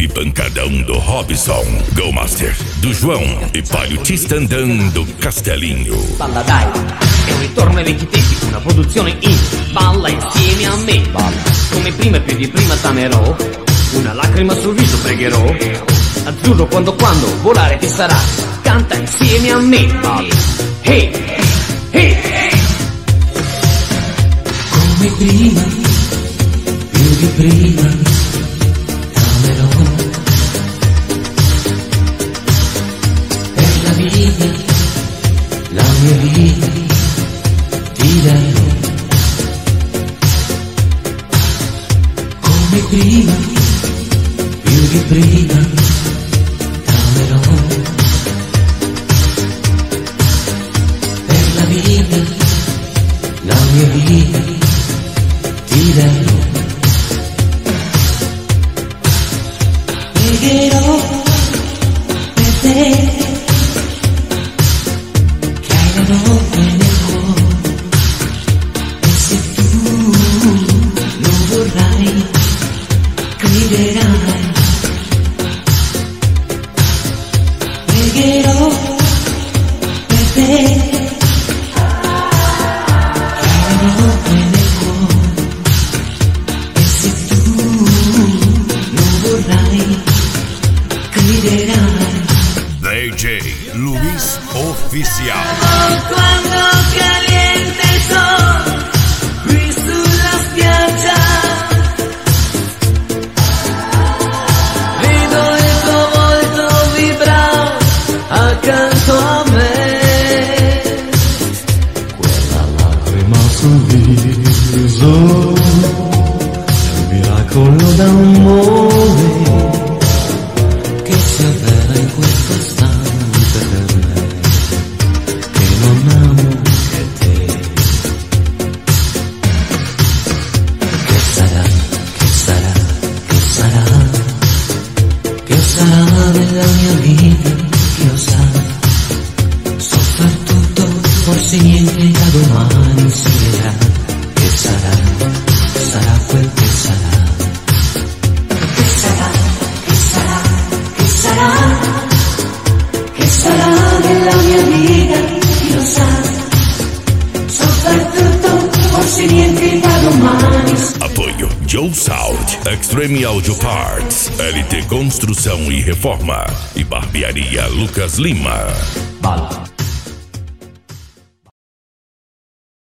pancadão do Robson, Go Master do João e Palio Tistandão do Castelinho. Balla dai, è un ritorno ai vecchi tempi, una produzione in balla insieme a me. Balla. Come prima e più di prima t'amerò, una lacrima sul viso pregherò. Azzurro quando volare ti sarà, canta insieme a me. Balla. Hey, hey, hey. Come prima, più di prima t'amerò. Per la vita, la mia vita ti darò. Come prima, più di prima t'amerò. Per la vita, la mia vita ti darò. Pregherò per te che hai la notte nel cuore, e se tu non vorrai, griderai. Pregherò per te che hai la notte nel cuore, e se tu non vorrai, griderai. DJ Luis Oficial. Quando caliente il sol qui sulla spiaggia, vedo il tuo volto vibrare accanto a me. Quella lacrima sul viso è un miracolo d'amore che si avvera in questo istante per me, che non amo che te. Che sarà, che sarà, che sarà, che sarà della mia vita, chi lo sa. So far tutto, forse niente da domani si vedrà. Che sarà, sarà quel che sarà. Che sarà, che sarà, che sarà, che sarà della mia vita, chi lo sa. So far tutto, forse niente da domani. Apoio Joe Sound, Extreme Audio Parts, LT Construção e Reforma e Barbearia Lucas Lima. Balla.